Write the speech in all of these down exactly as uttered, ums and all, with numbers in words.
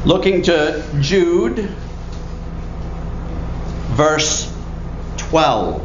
Looking to Jude, verse twelve.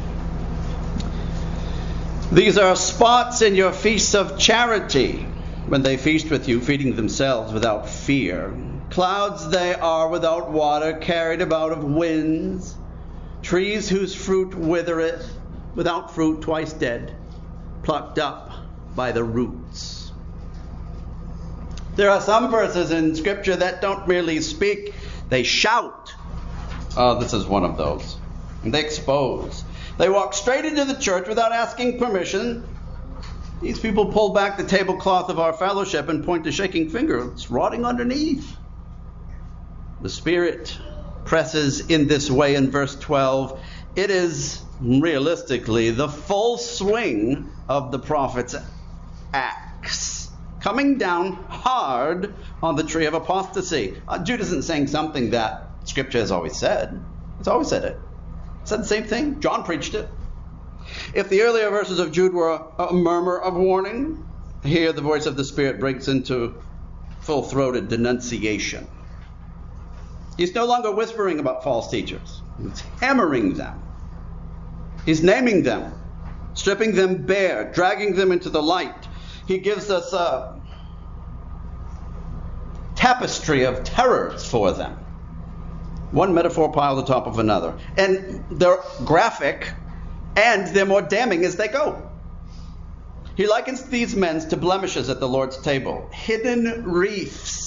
These are spots in your feasts of charity, when they feast with you, feeding themselves without fear. Clouds they are without water, carried about of winds. Trees whose fruit withereth, without fruit, twice dead, plucked up by the roots. There are some verses in Scripture that don't merely speak, they shout. Oh, this is one of those. And they expose. They walk straight into the church without asking permission. These people pull back the tablecloth of our fellowship and point a shaking finger. It's rotting underneath. The Spirit presses in this way in verse twelve. It is realistically the full swing of the prophet's axe, coming down hard on the tree of apostasy. Uh, Jude isn't saying something that Scripture has always said. It's always said it. It said the same thing. John preached it. If the earlier verses of Jude were a, a murmur of warning, here the voice of the Spirit breaks into full-throated denunciation. He's no longer whispering about false teachers. He's hammering them. He's naming them, stripping them bare, dragging them into the light. He gives us a tapestry of terrors for them. One metaphor piled atop of another. And they're graphic, and they're more damning as they go. He likens these men to blemishes at the Lord's table, hidden reefs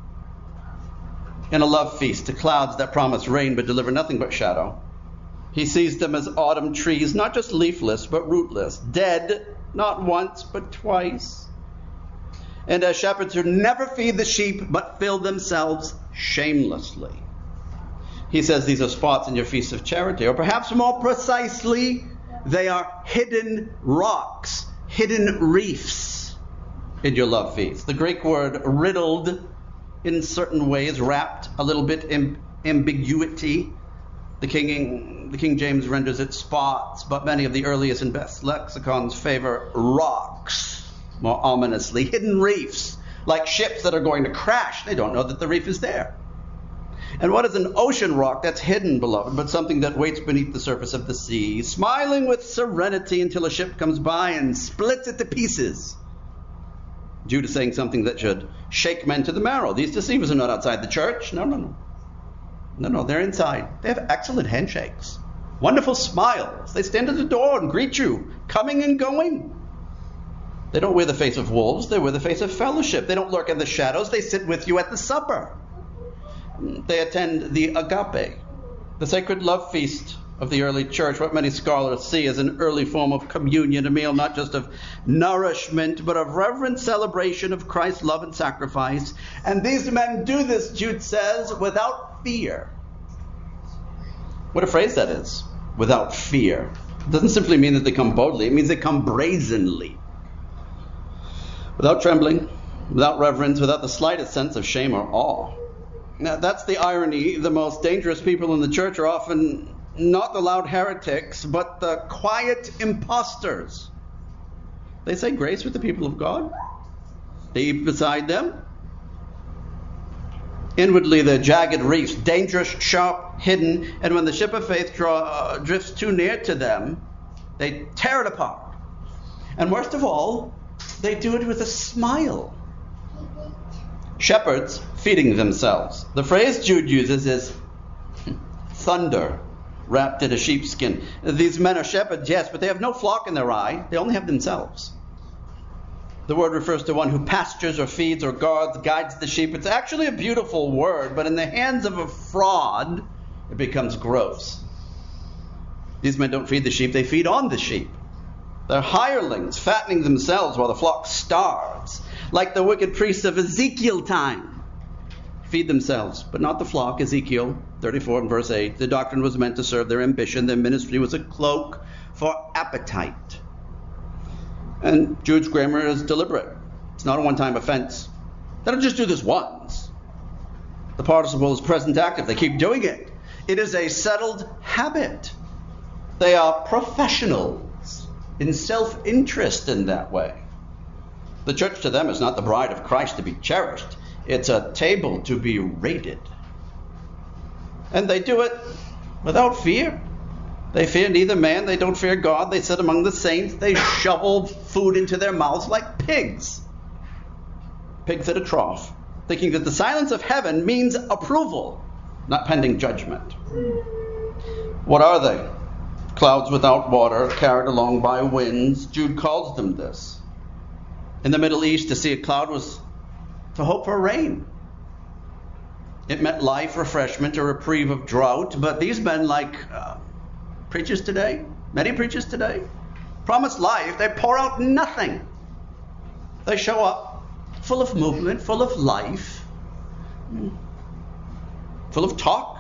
in a love feast, to clouds that promise rain but deliver nothing but shadow. He sees them as autumn trees, not just leafless but rootless, dead not once but twice, and as shepherds who never feed the sheep but fill themselves shamelessly. He says these are spots in your feasts of charity, or perhaps more precisely, they are hidden rocks, hidden reefs in your love feast. The Greek word riddled in certain ways, wrapped a little bit in ambiguity. The King, the King James renders it spots, but many of the earliest and best lexicons favor rocks, more ominously. Hidden reefs, like ships that are going to crash. They don't know that the reef is there. And what is an ocean rock? That's hidden, beloved, but something that waits beneath the surface of the sea, smiling with serenity until a ship comes by and splits it to pieces. Jude is saying something that should shake men to the marrow. These deceivers are not outside the church. No, no, no. No, no, they're inside. They have excellent handshakes, wonderful smiles. They stand at the door and greet you, coming and going. They don't wear the face of wolves. They wear the face of fellowship. They don't lurk in the shadows. They sit with you at the supper. They attend the agape, the sacred love feast of the early church, what many scholars see as an early form of communion, a meal not just of nourishment, but of reverent celebration of Christ's love and sacrifice. And these men do this, Jude says, without fear. What a phrase that is, without fear. It doesn't simply mean that they come boldly, it means they come brazenly. Without trembling, without reverence, without the slightest sense of shame or awe. Now, that's the irony. The most dangerous people in the church are often not the loud heretics, but the quiet imposters. They say grace with the people of God. They eat beside them. Inwardly, they're jagged reefs, dangerous, sharp, hidden, and when the ship of faith draw, uh, drifts too near to them, they tear it apart. And worst of all, they do it with a smile. Shepherds feeding themselves. The phrase Jude uses is thunder wrapped in a sheepskin. These men are shepherds, yes, but they have no flock in their eye. They only have themselves. The word refers to one who pastures or feeds or guards, guides the sheep. It's actually a beautiful word, but in the hands of a fraud, it becomes gross. These men don't feed the sheep, they feed on the sheep. They're hirelings, fattening themselves while the flock starves. Like the wicked priests of Ezekiel time. Feed themselves, but not the flock. Ezekiel thirty-four and verse eight. The doctrine was meant to serve their ambition. Their ministry was a cloak for appetite. And Jude's grammar is deliberate. It's not a one-time offense. They don't just do this once. The participle is present active. They keep doing it. It is a settled habit. They are professionals in self-interest in that way. The church to them is not the bride of Christ to be cherished. It's a table to be raided. And they do it without fear. They fear neither man, they don't fear God. They sit among the saints. They shovel food into their mouths like pigs. Pigs at a trough, thinking that the silence of heaven means approval, not pending judgment. What are they? Clouds without water, carried along by winds. Jude calls them this. In the Middle East, to see a cloud was to hope for rain. It meant life, refreshment, a reprieve of drought. But these men, like uh, preachers today, many preachers today, promise life. They pour out nothing. They show up full of movement, full of life, full of talk.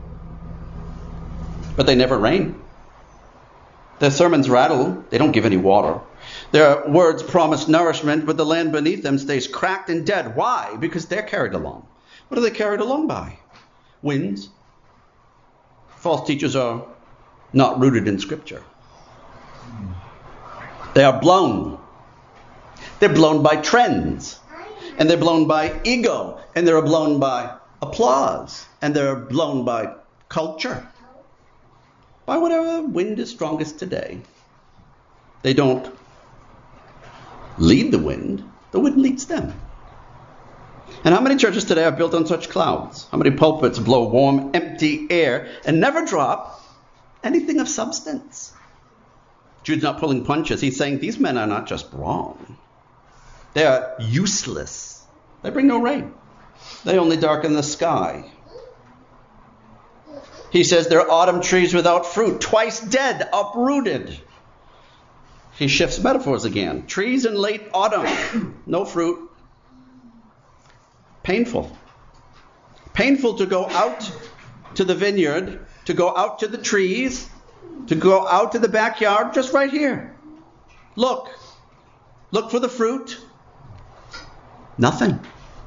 But they never rain. Their sermons rattle. They don't give any water. Their words promise nourishment, but the land beneath them stays cracked and dead. Why? Because they're carried along. What are they carried along by? Winds. False teachers are not rooted in Scripture. They are blown. They're blown by trends. And they're blown by ego. And they're blown by applause. And they're blown by culture. By whatever wind is strongest today. They don't lead the wind. The wind leads them. And how many churches today are built on such clouds? How many pulpits blow warm, empty air and never drop anything of substance? Jude's not pulling punches. He's saying these men are not just wrong. They are useless. They bring no rain. They only darken the sky. He says they're autumn trees without fruit, twice dead, uprooted. He shifts metaphors again. Trees in late autumn, no fruit. Painful. Painful to go out to the vineyard, to go out to the trees, to go out to the backyard, just right here. Look. Look for the fruit. Nothing.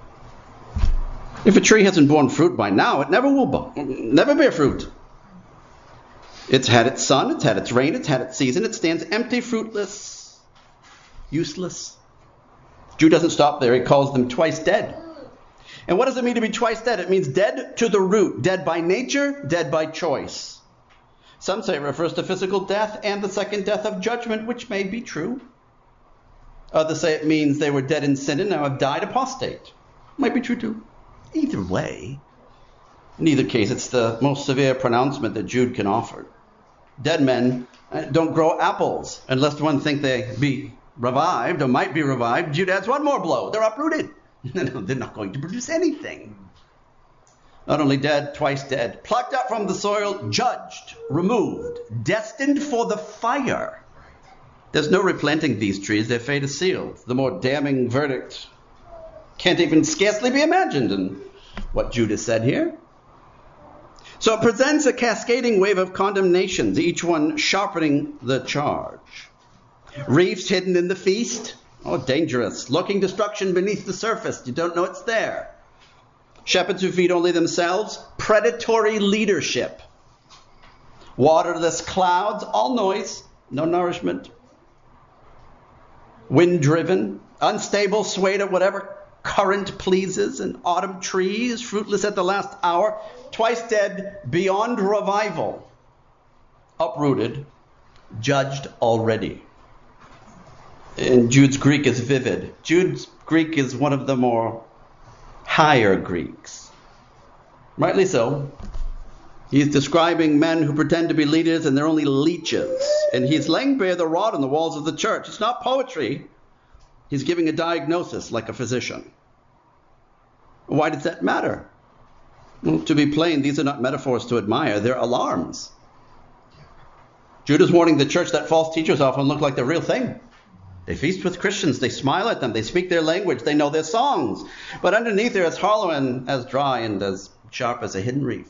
If a tree hasn't borne fruit by now, it never will never bear fruit. It's had its sun, it's had its rain, it's had its season. It stands empty, fruitless, useless. Jude doesn't stop there. He calls them twice dead. And what does it mean to be twice dead? It means dead to the root, dead by nature, dead by choice. Some say it refers to physical death and the second death of judgment, which may be true. Others say it means they were dead in sin and now have died apostate. Might be true too. Either way, in either case, it's the most severe pronouncement that Jude can offer. Dead men don't grow apples unless one think they be revived or might be revived. Jude adds one more blow. They're uprooted. They're not going to produce anything. Not only dead, twice dead. Plucked up from the soil, judged, removed, destined for the fire. There's no replanting these trees. Their fate is sealed. The more damning verdict can't even scarcely be imagined in what Jude has said here. So it presents a cascading wave of condemnations, each one sharpening the charge. Reefs hidden in the feast. Oh, dangerous. Lurking destruction beneath the surface. You don't know it's there. Shepherds who feed only themselves. Predatory leadership. Waterless clouds. All noise. No nourishment. Wind-driven. Unstable, swayed at whatever current pleases. And autumn trees. Fruitless at the last hour. Twice dead. Beyond revival. Uprooted. Judged already. And Jude's Greek is vivid. Jude's Greek is one of the more higher Greeks. Rightly so. He's describing men who pretend to be leaders and they're only leeches. And he's laying bare the rod on the walls of the church. It's not poetry. He's giving a diagnosis like a physician. Why does that matter? Well, to be plain, these are not metaphors to admire. They're alarms. Jude is warning the church that false teachers often look like the real thing. They feast with Christians. They smile at them. They speak their language. They know their songs. But underneath they're as hollow and as dry and as sharp as a hidden reef.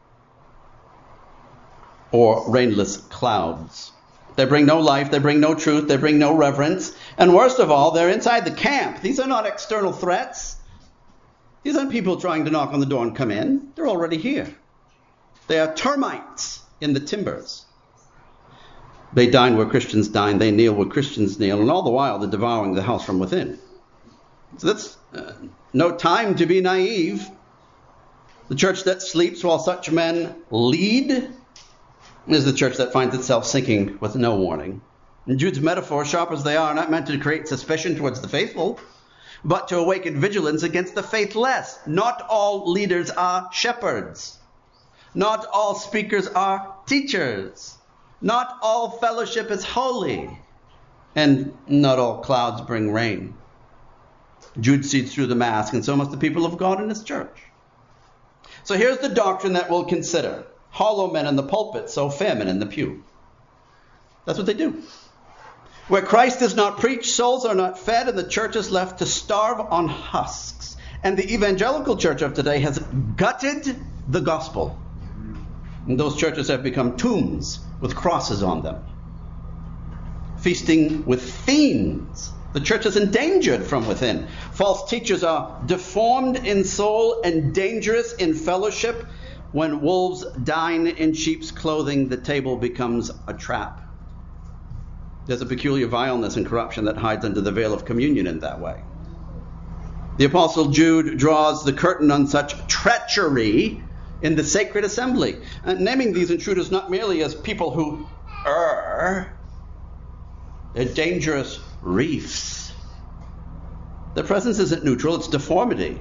Or rainless clouds. They bring no life. They bring no truth. They bring no reverence. And worst of all, they're inside the camp. These are not external threats. These aren't people trying to knock on the door and come in. They're already here. They are termites in the timbers. They dine where Christians dine. They kneel where Christians kneel. And all the while, they're devouring the house from within. So that's uh, no time to be naive. The church that sleeps while such men lead is the church that finds itself sinking with no warning. And Jude's metaphors, sharp as they are, are not meant to create suspicion towards the faithful, but to awaken vigilance against the faithless. Not all leaders are shepherds. Not all speakers are teachers. Not all fellowship is holy. And not all clouds bring rain. Jude sees through the mask, and so must the people of God in his church. So here's the doctrine that we'll consider. Hollow men in the pulpit, so famine in the pew. That's what they do. Where Christ is not preached, souls are not fed, and the church is left to starve on husks. And the evangelical church of today has gutted the gospel. And those churches have become tombs with crosses on them. Feasting with fiends. The church is endangered from within. False teachers are deformed in soul and dangerous in fellowship. When wolves dine in sheep's clothing, the table becomes a trap. There's a peculiar vileness and corruption that hides under the veil of communion in that way. The Apostle Jude draws the curtain on such treachery in the sacred assembly, and naming these intruders not merely as people who err, they're dangerous reefs. Their presence isn't neutral, it's deformity.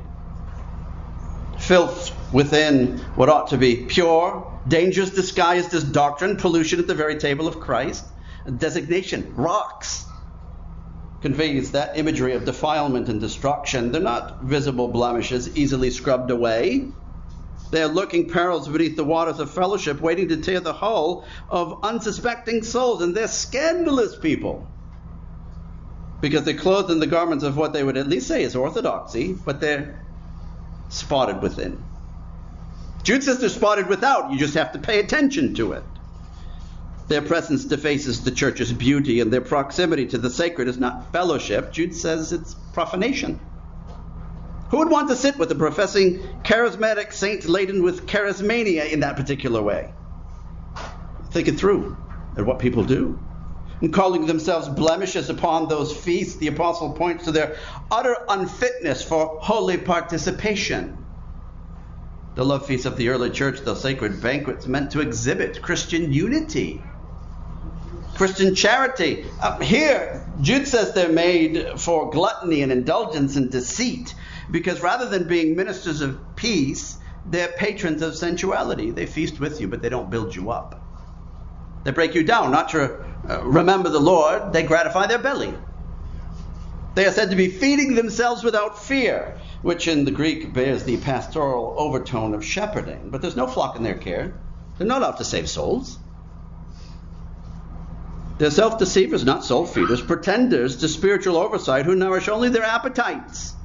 Filth within what ought to be pure, dangers disguised as doctrine, pollution at the very table of Christ. Designation, rocks, conveys that imagery of defilement and destruction. They're not visible blemishes easily scrubbed away. They are lurking perils beneath the waters of fellowship, waiting to tear the hull of unsuspecting souls. And they're scandalous people, because they're clothed in the garments of what they would at least say is orthodoxy, but they're spotted within. Jude says they're spotted without. You just have to pay attention to it. Their presence defaces the church's beauty, and their proximity to the sacred is not fellowship. Jude says it's profanation. Who would want to sit with a professing charismatic saint laden with charismania in that particular way? Think it through at what people do. And calling themselves blemishes upon those feasts, the apostle points to their utter unfitness for holy participation. The love feasts of the early church, though sacred banquets, meant to exhibit Christian unity, Christian charity. Uh, here, Jude says they're made for gluttony and indulgence and deceit, because rather than being ministers of peace, they're patrons of sensuality. They feast with you, but they don't build you up. They break you down, not to uh, remember the Lord. They gratify their belly. They are said to be feeding themselves without fear, which in the Greek bears the pastoral overtone of shepherding. But there's no flock in their care. They're not out to save souls. They're self-deceivers, not soul feeders, pretenders to spiritual oversight who nourish only their appetites.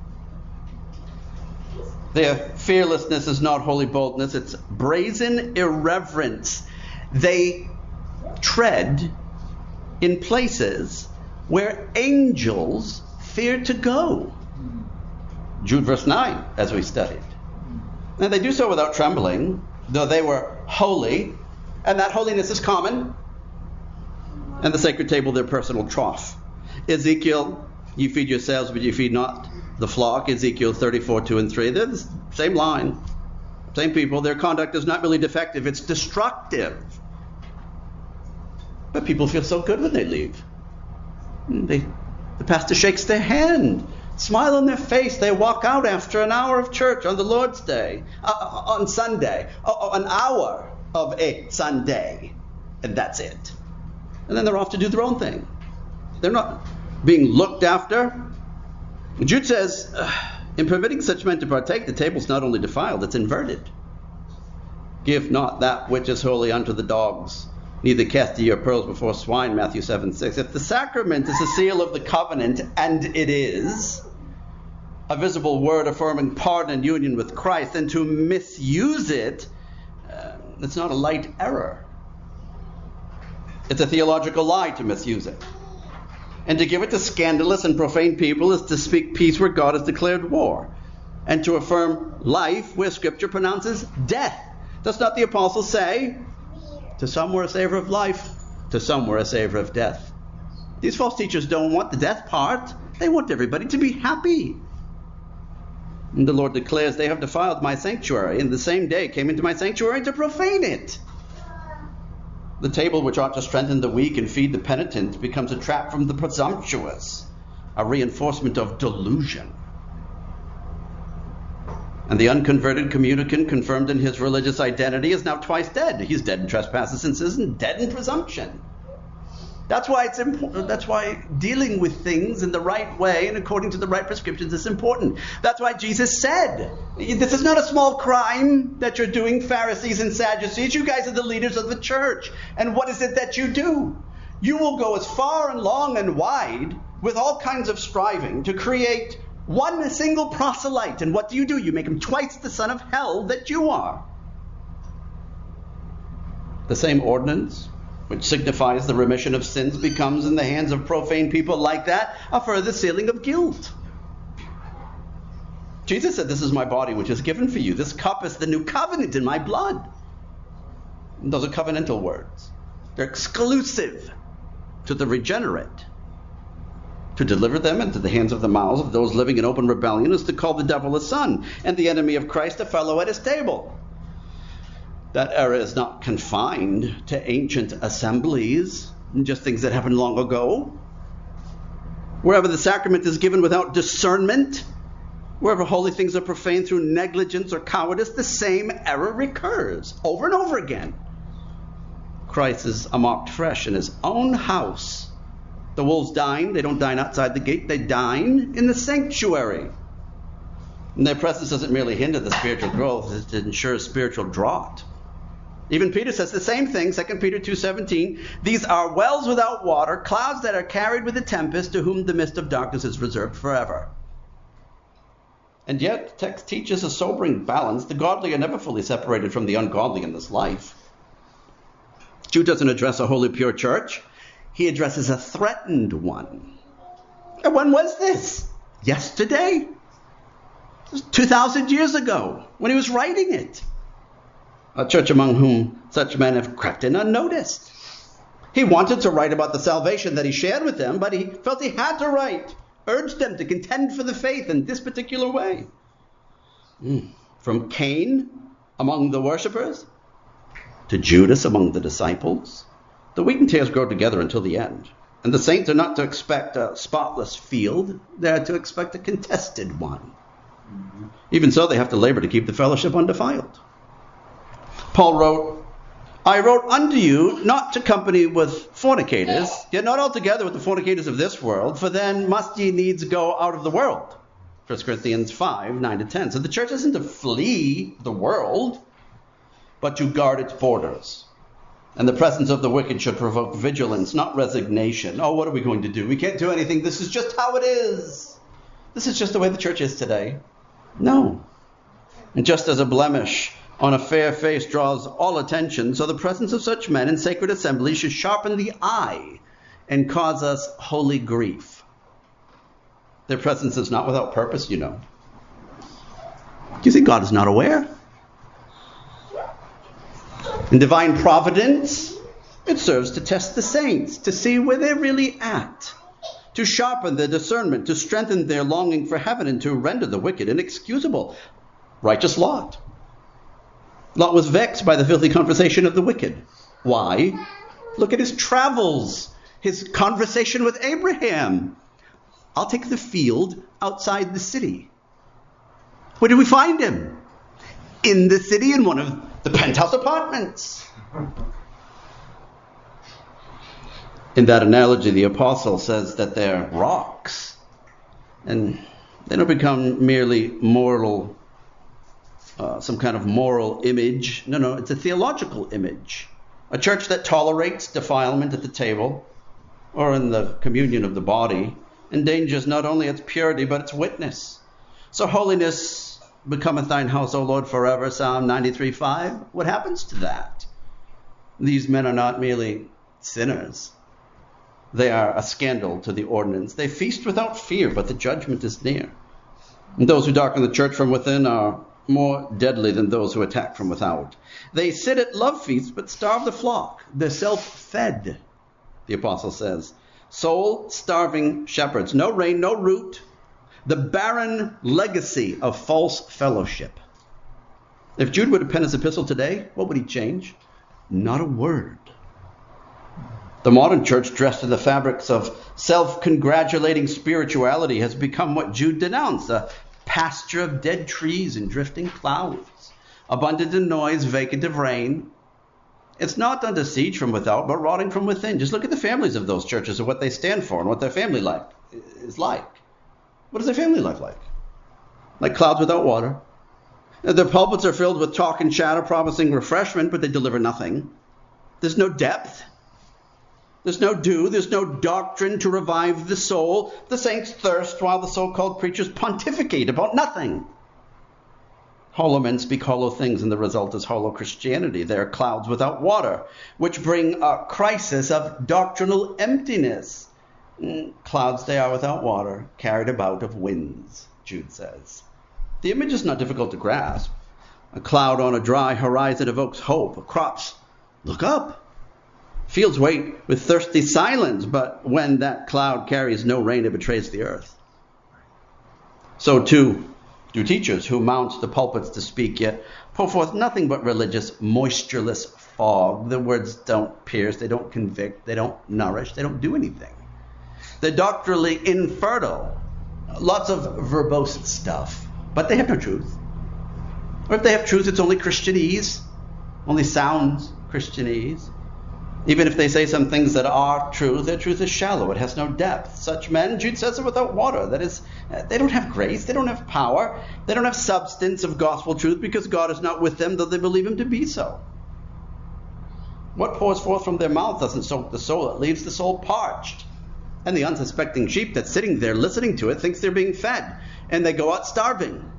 Their fearlessness is not holy boldness, it's brazen irreverence. They tread in places where angels fear to go. Jude verse nine, as we studied. Now they do so without trembling, though they were holy, and that holiness is common, and the sacred table their personal trough. Ezekiel, you feed yourselves, but you feed not the flock. Ezekiel thirty-four, two and three. They're the same line, same people. Their conduct is not really defective, it's destructive. But people feel so good when they leave. They, the pastor shakes their hand, smile on their face. They walk out after an hour of church on the Lord's Day, uh, on Sunday, uh, an hour of a Sunday, and that's it. And then they're off to do their own thing. They're not being looked after. Jude says, uh, in permitting such men to partake, the table's not only defiled, it's inverted. Give not that which is holy unto the dogs, neither cast ye your pearls before swine, Matthew seven, six. If the sacrament is a seal of the covenant, and it is, a visible word affirming pardon and union with Christ, then to misuse it, uh, it's not a light error. It's a theological lie to misuse it. And to give it to scandalous and profane people is to speak peace where God has declared war, and to affirm life where Scripture pronounces death. Does not the apostle say, to some we're a savor of life, to some we're a savor of death? These false teachers don't want the death part. They want everybody to be happy. And the Lord declares, they have defiled my sanctuary, and the same day came into my sanctuary to profane it. The table which ought to strengthen the weak and feed the penitent becomes a trap from the presumptuous, a reinforcement of delusion. And the unconverted communicant, confirmed in his religious identity, is now twice dead. He's dead in trespasses and sins and dead in presumption. That's why it's important. That's why dealing with things in the right way and according to the right prescriptions is important. That's why Jesus said, this is not a small crime that you're doing, Pharisees and Sadducees. You guys are the leaders of the church. And what is it that you do? You will go as far and long and wide with all kinds of striving to create one single proselyte. And what do you do? You make him twice the son of hell that you are. The same ordinance, which signifies the remission of sins, becomes in the hands of profane people like that a further sealing of guilt. Jesus said, this is my body which is given for you. This cup is the new covenant in my blood. And those are covenantal words. They're exclusive to the regenerate. To deliver them into the hands of the mouths of those living in open rebellion is to call the devil a son, and the enemy of Christ a fellow at his table. That era is not confined to ancient assemblies, and just things that happened long ago. Wherever the sacrament is given without discernment, wherever holy things are profaned through negligence or cowardice, the same error recurs over and over again. Christ is mocked fresh in his own house. The wolves dine. They don't dine outside the gate. They dine in the sanctuary. And their presence doesn't merely hinder the spiritual growth. It ensures spiritual draught. Even Peter says the same thing, Second Peter two seventeen. These are wells without water, clouds that are carried with the tempest, to whom the mist of darkness is reserved forever. And yet, the text teaches a sobering balance. The godly are never fully separated from the ungodly in this life. Jude doesn't address a holy, pure church. He addresses a threatened one. And when was this? Yesterday? two thousand years ago, when he was writing it. A church among whom such men have crept in unnoticed. He wanted to write about the salvation that he shared with them, but he felt he had to write, urged them to contend for the faith in this particular way. Mm. From Cain among the worshippers to Judas among the disciples, the wheat and tares grow together until the end. And the saints are not to expect a spotless field, they're to expect a contested one. Mm-hmm. Even so, they have to labor to keep the fellowship undefiled. Paul wrote, I wrote unto you not to company with fornicators, yet not altogether with the fornicators of this world, for then must ye needs go out of the world. First Corinthians five, nine to ten. So the church isn't to flee the world, but to guard its borders. And the presence of the wicked should provoke vigilance, not resignation. Oh, what are we going to do? We can't do anything. This is just how it is. This is just the way the church is today. No. And just as a blemish on a fair face draws all attention, so the presence of such men in sacred assemblies should sharpen the eye and cause us holy grief. Their presence is not without purpose, you know. Do you think God is not aware? In divine providence, it serves to test the saints, to see where they're really at, to sharpen their discernment, to strengthen their longing for heaven, and to render the wicked inexcusable. Righteous Lot. Lot was vexed by the filthy conversation of the wicked. Why? Look at his travels, his conversation with Abraham. I'll take the field outside the city. Where do we find him? In the city, in one of the penthouse apartments. In that analogy, the apostle says that they're rocks. And they don't become merely moral Uh, some kind of moral image. No, no, it's a theological image. A church that tolerates defilement at the table or in the communion of the body endangers not only its purity but its witness. So holiness becometh thine house, O Lord, forever, Psalm ninety-three five. What happens to that? These men are not merely sinners. They are a scandal to the ordinance. They feast without fear, but the judgment is near. And those who darken the church from within are more deadly than those who attack from without. They sit at love feasts, but starve the flock. They're self-fed, the apostle says. Soul-starving shepherds. No rain, no root. The barren legacy of false fellowship. If Jude were to pen his epistle today, what would he change? Not a word. The modern church, dressed in the fabrics of self-congratulating spirituality, has become what Jude denounced, a pasture of dead trees and drifting clouds, abundant in noise, vacant of rain. It's not under siege from without, but rotting from within. Just look at the families of those churches and what they stand for and what their family life is like. What is their family life like? Like clouds without water. Their pulpits are filled with talk and chatter, promising refreshment, but they deliver nothing. There's no depth. There's no dew. There's no doctrine to revive the soul. The saints thirst while the so-called preachers pontificate about nothing. Hollow men speak hollow things, and the result is hollow Christianity. They are clouds without water, which bring a crisis of doctrinal emptiness. Clouds they are without water, carried about of winds, Jude says. The image is not difficult to grasp. A cloud on a dry horizon evokes hope. Crops look up. Fields wait with thirsty silence, but when that cloud carries no rain, it betrays the earth. So too do teachers who mount the pulpits to speak, yet pour forth nothing but religious, moistureless fog. The words don't pierce, they don't convict, they don't nourish, they don't do anything. They're doctrinally infertile. Lots of verbose stuff, but they have no truth. Or if they have truth, it's only Christianese, only sounds Christianese. Even if they say some things that are true, their truth is shallow. It has no depth. Such men, Jude says, are without water. That is, they don't have grace. They don't have power. They don't have substance of gospel truth because God is not with them, though they believe him to be so. What pours forth from their mouth doesn't soak the soul. It leaves the soul parched. And the unsuspecting sheep that's sitting there listening to it thinks they're being fed, and they go out starving.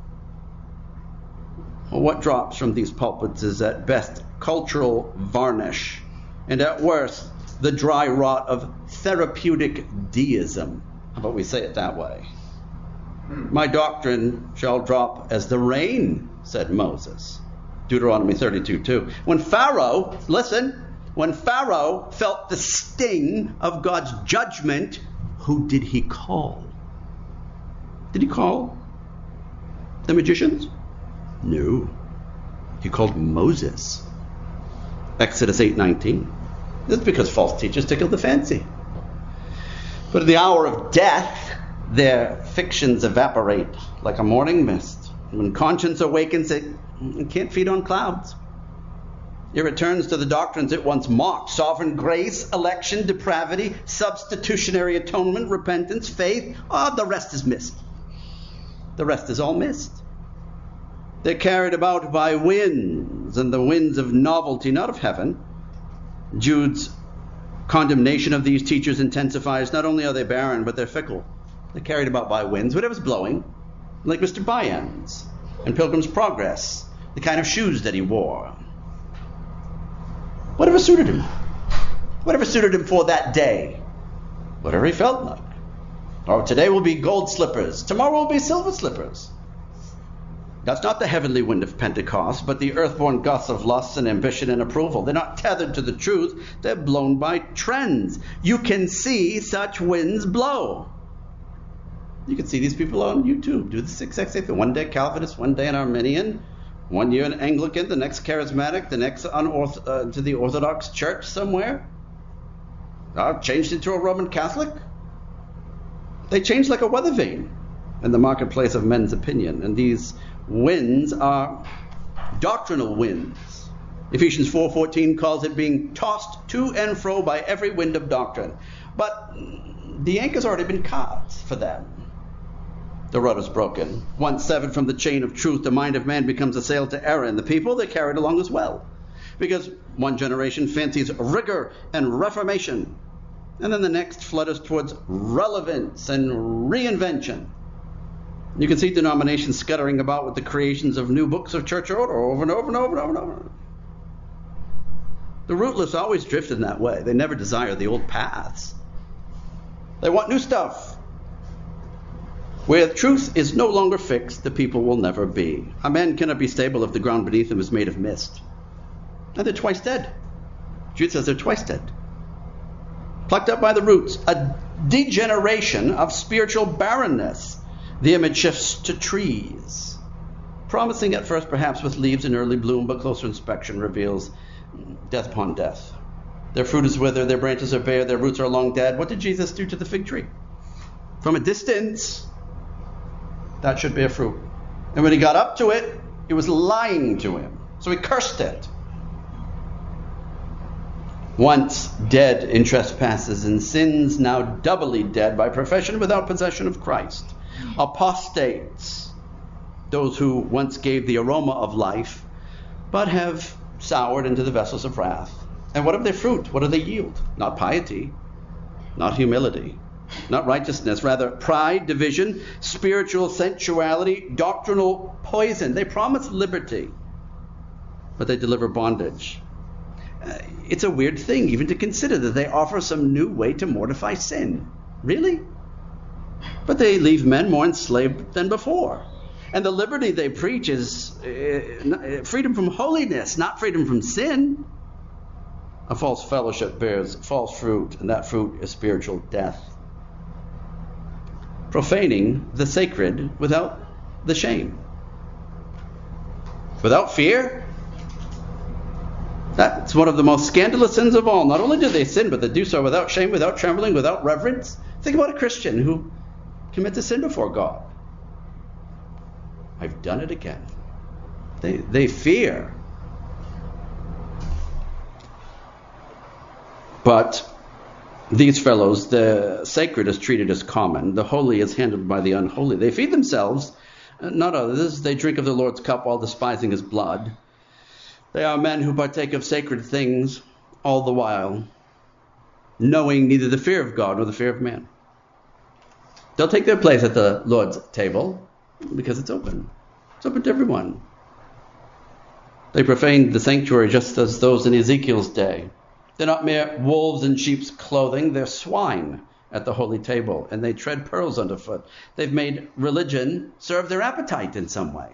Well, what drops from these pulpits is at best cultural varnish, and at worst, the dry rot of therapeutic deism. How about we say it that way? My doctrine shall drop as the rain, said Moses. Deuteronomy thirty-two two. When Pharaoh, listen, when Pharaoh felt the sting of God's judgment, who did he call? Did he call the magicians? No. He called Moses. Exodus eight nineteen. This is because false teachers tickle the fancy. But at the hour of death, their fictions evaporate like a morning mist. When conscience awakens, it, it can't feed on clouds. It returns to the doctrines it once mocked: sovereign grace, election, depravity, substitutionary atonement, repentance, faith. Ah, oh, the rest is mist. The rest is all mist. They're carried about by winds, and the winds of novelty, not of heaven. Jude's condemnation of these teachers intensifies. Not only are they barren, but they're fickle. They're carried about by winds, whatever's blowing, like Mister Byans and Pilgrim's Progress, the kind of shoes that he wore. Whatever suited him. Whatever suited him for that day. Whatever he felt like. Or today will be gold slippers. Tomorrow will be silver slippers. That's not the heavenly wind of Pentecost, but the earthborn gusts of lust and ambition and approval. They're not tethered to the truth. They're blown by trends. You can see such winds blow. You can see these people on YouTube do this exact same thing. One day Calvinist, one day an Arminian, one year an Anglican, the next charismatic, the next unorth- uh, to the Orthodox Church somewhere. Uh, changed into a Roman Catholic. They change like a weather vane in the marketplace of men's opinion. And these winds are doctrinal winds. Ephesians four fourteen calls it being tossed to and fro by every wind of doctrine. But the anchor's already been cut for them. The rudder's broken. Once severed from the chain of truth, the mind of man becomes assailed to error, and the people, they're carried along as well. Because one generation fancies rigor and reformation, and then the next flutters towards relevance and reinvention. You can see denominations scuttering about with the creations of new books of church order over and over and over and over and over. The rootless always drift in that way. They never desire the old paths. They want new stuff. Where truth is no longer fixed, the people will never be. A man cannot be stable if the ground beneath him is made of mist. And they're twice dead. Jude says they're twice dead. plucked up by the roots, a degeneration of spiritual barrenness. The image shifts to trees, promising at first perhaps with leaves in early bloom, but closer inspection reveals death upon death. Their fruit is withered, their branches are bare, their roots are long dead. What did Jesus do to the fig tree? From a distance, that should bear fruit. And when he got up to it, it was lying to him. So he cursed it. Once dead in trespasses and sins, now doubly dead by profession without possession of Christ. Apostates, those who once gave the aroma of life, but have soured into the vessels of wrath. And what of their fruit? What do they yield? Not piety, not humility, not righteousness, rather pride, division, spiritual sensuality, doctrinal poison. They promise liberty, but they deliver bondage. Uh, it's a weird thing even to consider that they offer some new way to mortify sin. Really? But they leave men more enslaved than before. And the liberty they preach is uh, freedom from holiness, not freedom from sin. A false fellowship bears false fruit, and that fruit is spiritual death. Profaning the sacred without the shame. Without fear. That's one of the most scandalous sins of all. Not only do they sin, but they do so without shame, without trembling, without reverence. Think about a Christian who commits a sin before God. I've done it again. They, they fear. But these fellows, the sacred is treated as common. The holy is handled by the unholy. They feed themselves, not others. They drink of the Lord's cup while despising his blood. They are men who partake of sacred things all the while, knowing neither the fear of God nor the fear of man. They'll take their place at the Lord's table because it's open. It's open to everyone. They profaned the sanctuary just as those in Ezekiel's day. They're not mere wolves in sheep's clothing. They're swine at the holy table, and they tread pearls underfoot. They've made religion serve their appetite in some way.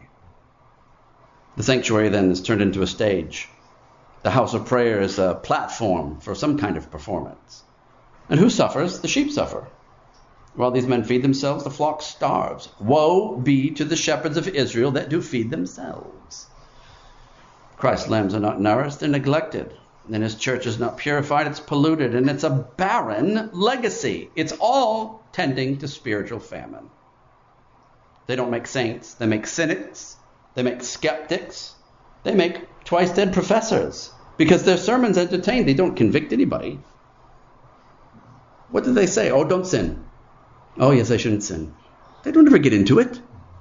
The sanctuary then is turned into a stage. The house of prayer is a platform for some kind of performance. And who suffers? The sheep suffer. While these men feed themselves, the flock starves. Woe be to the shepherds of Israel that do feed themselves. Christ's lambs are not nourished, they're neglected. And his church is not purified, it's polluted. And it's a barren legacy. It's all tending to spiritual famine. They don't make saints, they make cynics. They make skeptics. They make twice dead professors because their sermons entertain. They don't convict anybody. What do they say? Oh, don't sin. Oh, yes, I shouldn't sin. They don't ever get into it.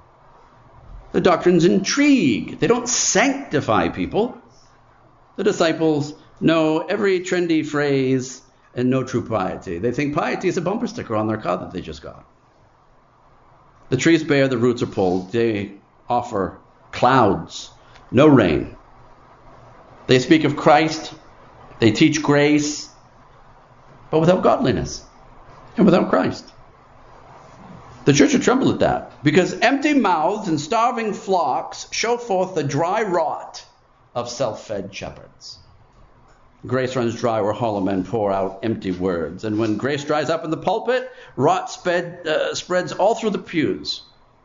The doctrines intrigue. They don't sanctify people. The disciples know every trendy phrase and no true piety. They think piety is a bumper sticker on their car that they just got. The trees bare, the roots are pulled. They offer clouds, no rain. They speak of Christ, they teach grace, but without godliness and without Christ. The church would tremble at that because empty mouths and starving flocks show forth the dry rot of self-fed shepherds. Grace runs dry where hollow men pour out empty words. And when grace dries up in the pulpit, rot sped, uh, spreads all through the pews.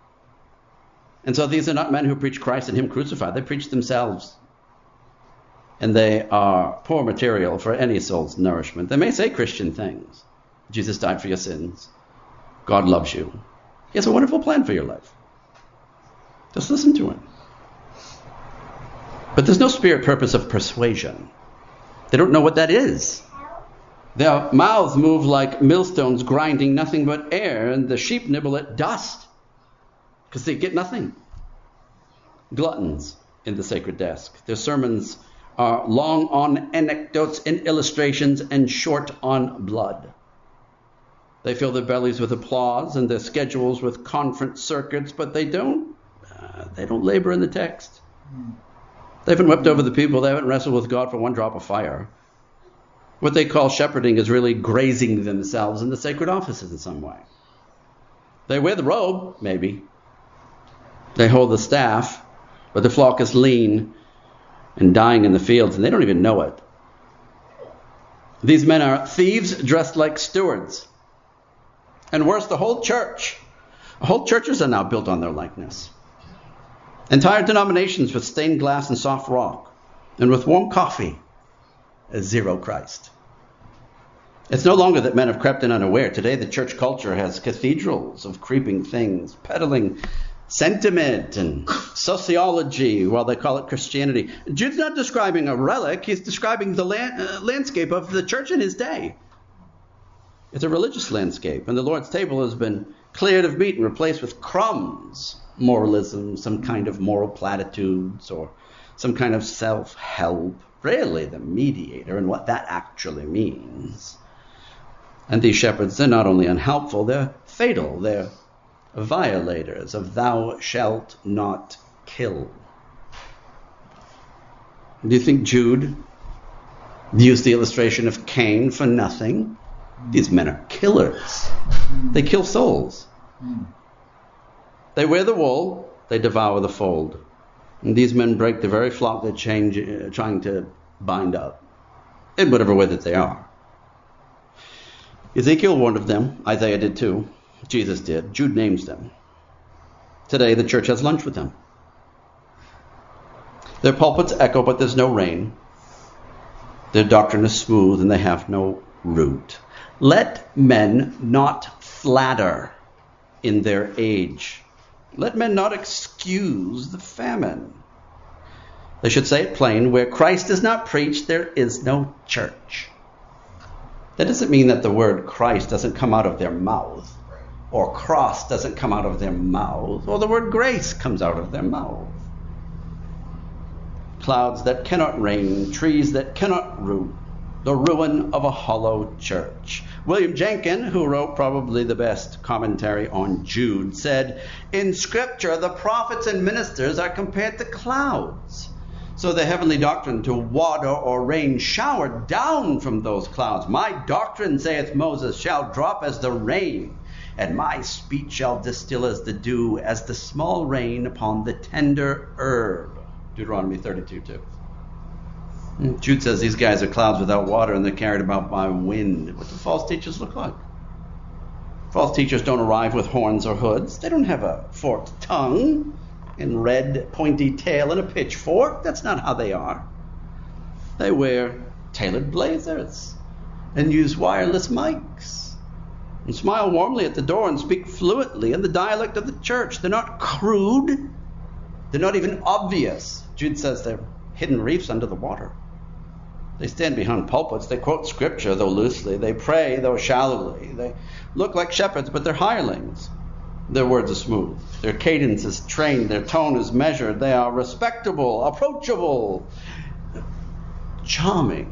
And so these are not men who preach Christ and him crucified. They preach themselves. And they are poor material for any soul's nourishment. They may say Christian things. Jesus died for your sins. God loves you. He has a wonderful plan for your life. Just listen to him. But there's no spirit purpose of persuasion. They don't know what that is. Their mouths move like millstones grinding nothing but air, and the sheep nibble at dust. Because they get nothing. Gluttons in the sacred desk. Their sermons are long on anecdotes and illustrations and short on blood. They fill their bellies with applause and their schedules with conference circuits, but they don't uh, they don't labor in the text. They haven't wept over the people. They haven't wrestled with God for one drop of fire. What they call shepherding is really grazing themselves in the sacred offices in some way. They wear the robe, maybe. They hold the staff, but the flock is lean and dying in the fields, and they don't even know it. These men are thieves dressed like stewards. And worse, the whole church. Whole churches are now built on their likeness. Entire denominations with stained glass and soft rock, and with warm coffee as zero Christ. It's no longer that men have crept in unaware. Today the church culture has cathedrals of creeping things, peddling sentiment and sociology while they call it Christianity. Jude's not describing a relic, he's describing the land, uh, landscape of the church in his day. It's a religious landscape, and the Lord's table has been cleared of meat and replaced with crumbs. Moralism, some kind of moral platitudes, or some kind of self-help. Rarely the mediator and what that actually means. And these shepherds, they're not only unhelpful, they're fatal. They're violators of thou shalt not kill. Do you think Jude used the illustration of Cain for nothing? These men are killers. They kill souls. They wear the wool, they devour the fold. And these men break the very flock they're change, uh, trying to bind up, in whatever way that they are. Ezekiel warned of them. Isaiah did too. Jesus did. Jude names them. Today the church has lunch with them. Their pulpits echo, but there's no rain. Their doctrine is smooth, and they have no root. Let men not flatter in their age. Let men not excuse the famine. They should say it plain, where Christ is not preached, there is no church. That doesn't mean that the word Christ doesn't come out of their mouth, or cross doesn't come out of their mouth, or the word grace comes out of their mouth. Clouds that cannot rain, trees that cannot root, the ruin of a hollow church. William Jenkin, who wrote probably the best commentary on Jude, said, in Scripture, the prophets and ministers are compared to clouds. So the heavenly doctrine to water or rain showered down from those clouds. My doctrine, saith Moses, shall drop as the rain, and my speech shall distill as the dew, as the small rain upon the tender herb. Deuteronomy thirty-two two. Jude says these guys are clouds without water, and they're carried about by wind. What do false teachers look like? False teachers don't arrive with horns or hoods. They don't have a forked tongue and red pointy tail and a pitchfork. That's not how they are. They wear tailored blazers and use wireless mics and smile warmly at the door and speak fluently in the dialect of the church. They're not crude. They're not even obvious. Jude says they're hidden reefs under the water. They stand behind pulpits. They quote Scripture, though loosely. They pray, though shallowly. They look like shepherds, but they're hirelings. Their words are smooth. Their cadence is trained. Their tone is measured. They are respectable, approachable, charming.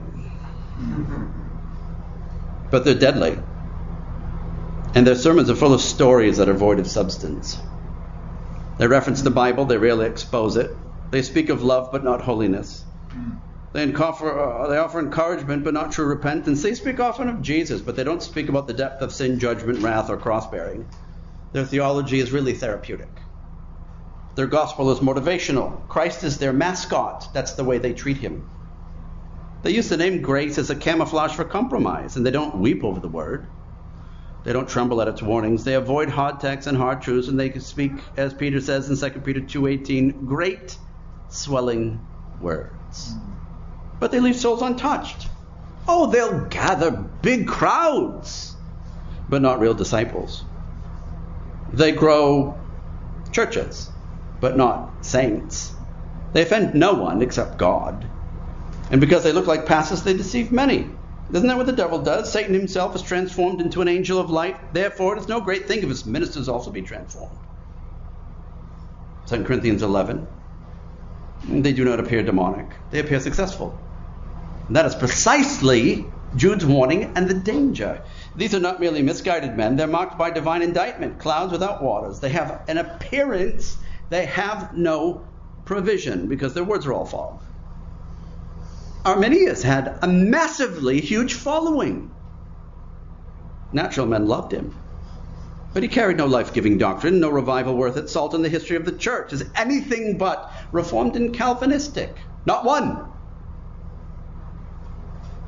But they're deadly. And their sermons are full of stories that are void of substance. They reference the Bible. They rarely expose it. They speak of love, but not holiness. They offer, uh, they offer encouragement, but not true repentance. They speak often of Jesus, but they don't speak about the depth of sin, judgment, wrath, or cross-bearing. Their theology is really therapeutic. Their gospel is motivational. Christ is their mascot. That's the way they treat him. They use the name grace as a camouflage for compromise, and they don't weep over the word. They don't tremble at its warnings. They avoid hard texts and hard truths, and they speak, as Peter says in Second Peter two eighteen, great swelling words. But they leave souls untouched. Oh, they'll gather big crowds, but not real disciples. They grow churches, but not saints. They offend no one except God. And because they look like pastors, they deceive many. Isn't that what the devil does? Satan himself is transformed into an angel of light. Therefore, it is no great thing if his ministers also be transformed. Second Corinthians eleven. They do not appear demonic. They appear successful. And that is precisely Jude's warning and the danger. These are not merely misguided men. They're marked by divine indictment, clouds without waters. They have an appearance. They have no provision because their words are all fog. Arminius had a massively huge following. Natural men loved him. But he carried no life-giving doctrine, no revival worth its salt in the history of the church. Is anything but Reformed and Calvinistic. Not one.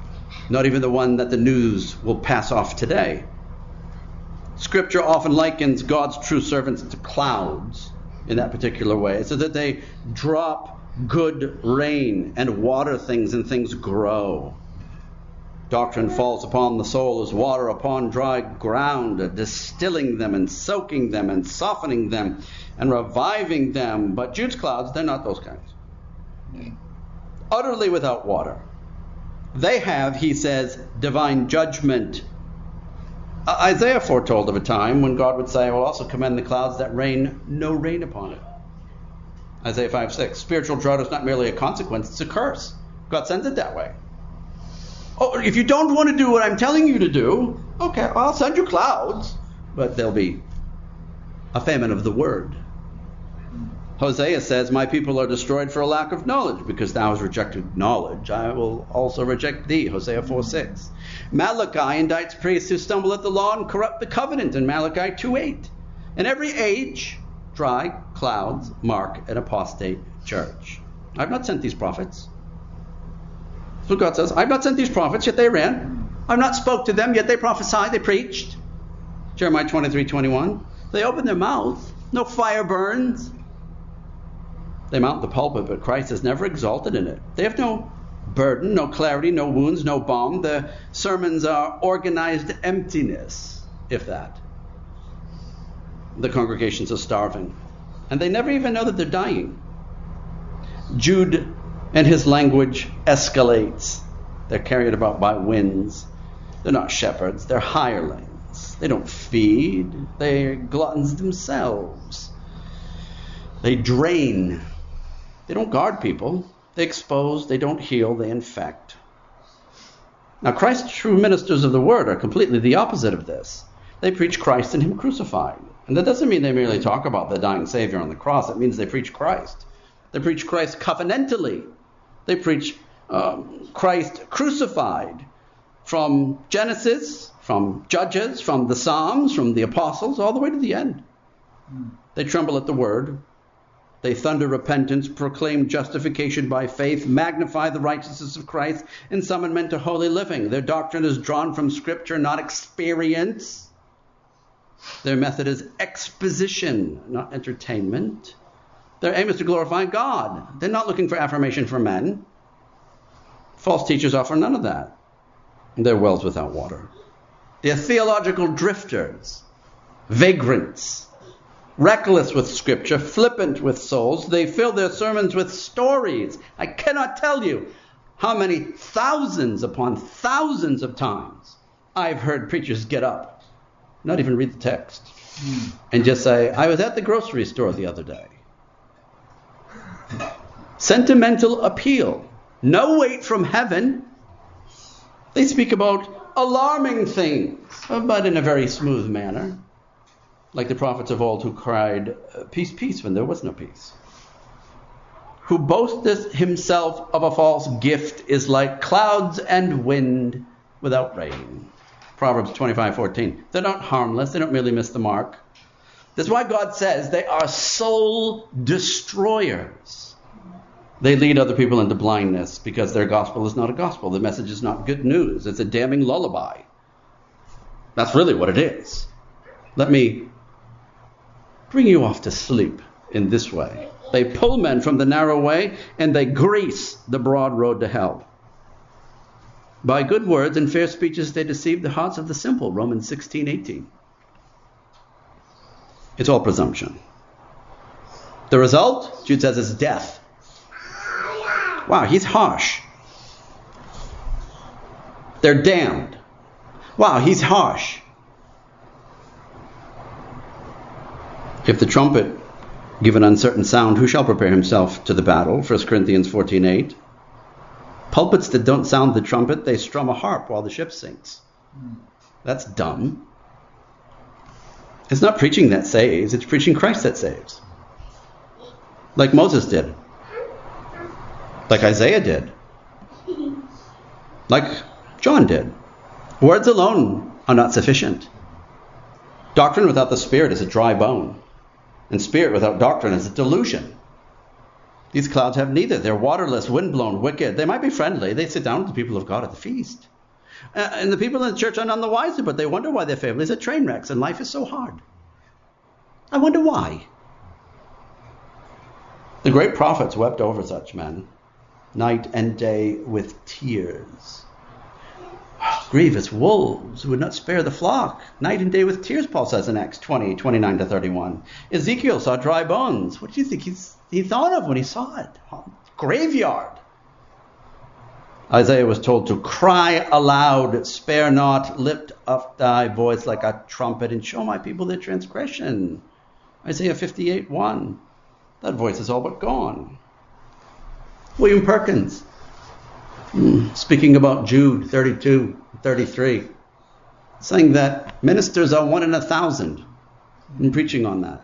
not even the one that the news will pass off today. Scripture often likens God's true servants to clouds in that particular way, so that they drop good rain and water things and things grow. Doctrine falls upon the soul as water upon dry ground, distilling them and soaking them and softening them and reviving them. But Jude's clouds, they're not those kinds. Utterly without water. They have, he says, divine judgment. Uh, Isaiah foretold of a time when God would say, I will also command the clouds that rain no rain upon it. Isaiah five six. Spiritual drought is not merely a consequence, it's a curse. God sends it that way. Oh, if you don't want to do what I'm telling you to do, okay, well, I'll send you clouds, but there'll be a famine of the word. Hosea says, my people are destroyed for a lack of knowledge. Because thou hast rejected knowledge, I will also reject thee. Hosea four six. Malachi indicts priests who stumble at the law and corrupt the covenant in Malachi two eight. In every age, dry clouds mark an apostate church. I've not sent these prophets. That's what God says. I've not sent these prophets, yet they ran. I've not spoke to them, yet they prophesied, they preached. Jeremiah twenty-three twenty-one. They open their mouth, no fire burns. They mount the pulpit, but Christ is never exalted in it. They have no burden, no clarity, no wounds, no balm. The sermons are organized emptiness, if that. The congregations are starving. And they never even know that they're dying. Jude and his language escalates. They're carried about by winds. They're not shepherds, they're hirelings. They don't feed, they're gluttons themselves. They drain. They don't guard people. They expose, they don't heal, they infect. Now, Christ's true ministers of the word are completely the opposite of this. They preach Christ and him crucified. And that doesn't mean they merely talk about the dying Savior on the cross. It means they preach Christ. They preach Christ covenantally. They preach um, Christ crucified. From Genesis, from Judges, from the Psalms, from the Apostles, all the way to the end. They tremble at the word. They thunder repentance, proclaim justification by faith, magnify the righteousness of Christ, and summon men to holy living. Their doctrine is drawn from Scripture, not experience. Their method is exposition, not entertainment. Their aim is to glorify God. They're not looking for affirmation from men. False teachers offer none of that. They're wells without water. They're theological drifters, vagrants, reckless with Scripture, flippant with souls. They fill their sermons with stories. I cannot tell you how many thousands upon thousands of times I've heard preachers get up, not even read the text, mm. and just say, I was at the grocery store the other day. Sentimental appeal. No weight from heaven. They speak about alarming things, but in a very smooth manner. Like the prophets of old who cried, peace, peace, when there was no peace. Who boasteth himself of a false gift is like clouds and wind without rain. Proverbs twenty-five fourteen. They're not harmless. They don't merely miss the mark. That's why God says they are soul destroyers. They lead other people into blindness because their gospel is not a gospel. The message is not good news. It's a damning lullaby. That's really what it is. Let me bring you off to sleep in this way. They pull men from the narrow way and they grease the broad road to hell. By good words and fair speeches they deceive the hearts of the simple. Romans sixteen eighteen. It's all presumption. The result, Jude says, is death. Wow, he's harsh. They're damned. Wow, he's harsh. If the trumpet give an uncertain sound, who shall prepare himself to the battle? First Corinthians fourteen eight. Pulpits that don't sound the trumpet, they strum a harp while the ship sinks. That's dumb. It's not preaching that saves, it's preaching Christ that saves. Like Moses did. Like Isaiah did. Like John did. Words alone are not sufficient. Doctrine without the Spirit is a dry bone. And Spirit without doctrine is a delusion. These clouds have neither. They're waterless, windblown, wicked. They might be friendly. They sit down with the people of God at the feast. Uh, and the people in the church are none the wiser, but they wonder why their families are train wrecks and life is so hard. I wonder why. The great prophets wept over such men, night and day with tears. Grievous wolves who would not spare the flock, night and day with tears, Paul says in Acts twenty, twenty-nine to thirty-one. Ezekiel saw dry bones. What do you think he's, he thought of when he saw it? Graveyard. Isaiah was told to cry aloud, spare not, lift up thy voice like a trumpet, and show my people their transgression. Isaiah fifty-eight, one. That voice is all but gone. William Perkins, speaking about Jude thirty-two, thirty-three, saying that ministers are one in a thousand, and preaching on that.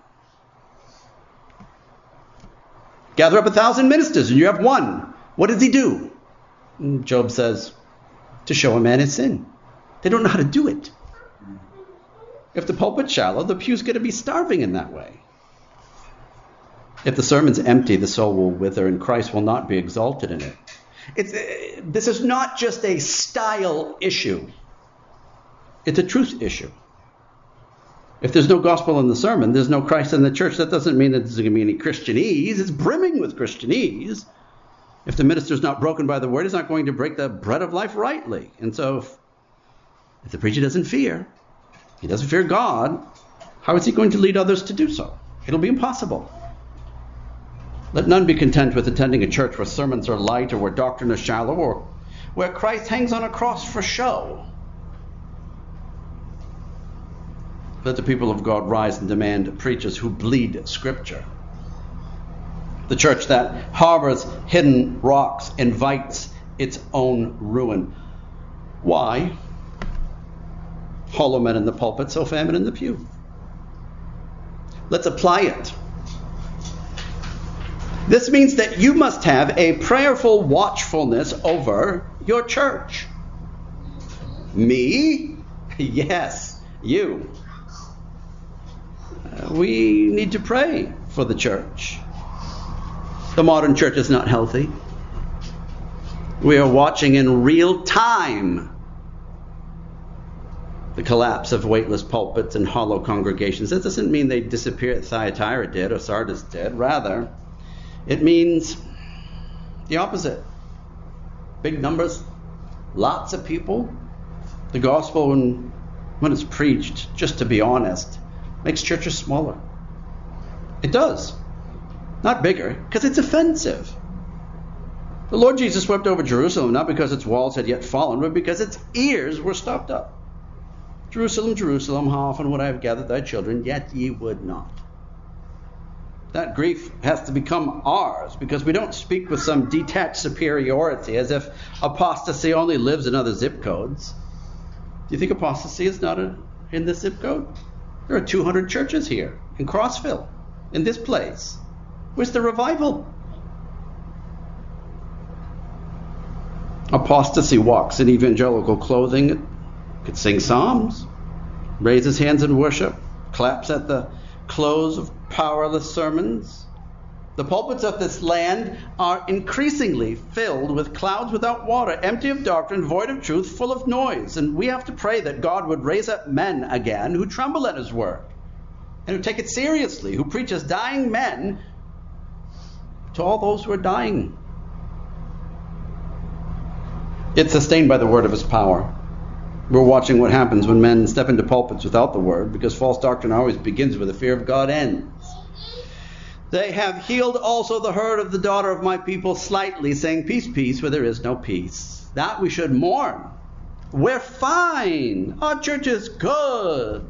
Gather up a thousand ministers and you have one. What does he do? And Job says, to show a man his sin. They don't know how to do it. If the pulpit's shallow, the pew's going to be starving in that way. If the sermon's empty, the soul will wither and Christ will not be exalted in it. It's, uh, this is not just a style issue. It's a truth issue. If there's no gospel in the sermon, there's no Christ in the church. That doesn't mean that there's going to be any Christianese. It's brimming with Christianese. If the minister's not broken by the word, he's not going to break the bread of life rightly. And so if, if the preacher doesn't fear, he doesn't fear God, how is he going to lead others to do so? It'll be impossible. Let none be content with attending a church where sermons are light or where doctrine is shallow or where Christ hangs on a cross for show. Let the people of God rise and demand preachers who bleed Scripture. The church that harbors hidden rocks invites its own ruin. Why? Hollow men in the pulpit, so famine in the pew. Let's apply it. This means that you must have a prayerful watchfulness over your church. Me? Yes, you. Uh, we need to pray for the church. The modern church is not healthy. We are watching in real time the collapse of weightless pulpits and hollow congregations. That doesn't mean they disappear as Thyatira did or Sardis did. Rather, it means the opposite. Big numbers, lots of people. The gospel, when, when it's preached, just to be honest, makes churches smaller. It does. Not bigger, because it's offensive. The Lord Jesus wept over Jerusalem, not because its walls had yet fallen, but because its ears were stopped up. Jerusalem, Jerusalem, how often would I have gathered thy children, yet ye would not. That grief has to become ours, because we don't speak with some detached superiority, as if apostasy only lives in other zip codes. Do you think apostasy is not a, in this zip code? There are two hundred churches here, in Crossville, in this place. Where's the revival? Apostasy walks in evangelical clothing, could sing psalms, raise his hands in worship, claps at the close of powerless sermons. The pulpits of this land are increasingly filled with clouds without water, empty of doctrine, void of truth, full of noise. And we have to pray that God would raise up men again who tremble at his word and who take it seriously, who preach as dying men to all those who are dying. It's sustained by the word of his power. We're watching what happens when men step into pulpits without the word, because false doctrine always begins where the fear of God ends. They have healed also the hurt of the daughter of my people slightly, saying, peace, peace, where there is no peace. That we should mourn. We're fine. Our church is good.